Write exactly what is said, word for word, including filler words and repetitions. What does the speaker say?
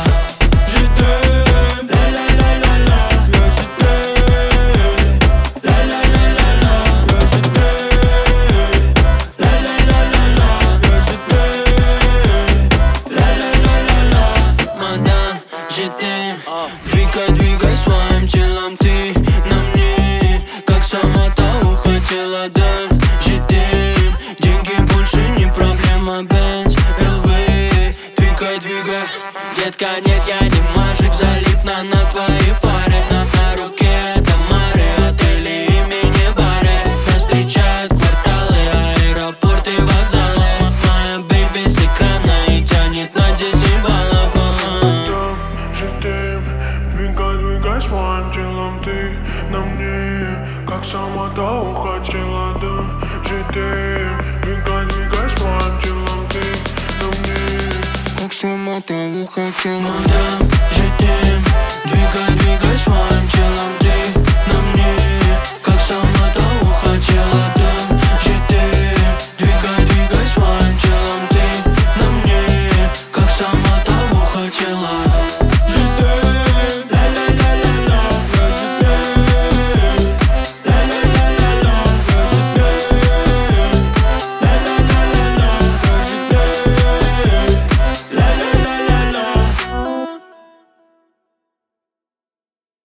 Je t'aime, la la la la la. Toi je t'aime, la la la la la. Toi je t'aime, la la la la la. Toi je t'aime, la la la la la. Мадам, je t'aime. Двигай, двигай своим телом ты на мне, как сама того хотела, да. Je t'aime. Деньги больше не проблема, Бенц, эл ви. Двигай, двигай. Детка, нет, я не мажик, залипна на твои фары. На, на руке это море, отели имени Барри. Нас встречают кварталы, аэропорты, вокзалы. Моя бэйби с экрана и тянет на десять баллов. Je t'aime, двигай, двигай своим телом ты на мне, как сама того хотела, да. Je t'aime, двигай, двигай своим телом ты на мне, как сама того хотела. Мадам, je t'aime. Двигай, двигай своим телом ты на мне, как сама того хотела, да. Je t'aime. Двигай, двигай своим телом ты на мне, как сама того хотела.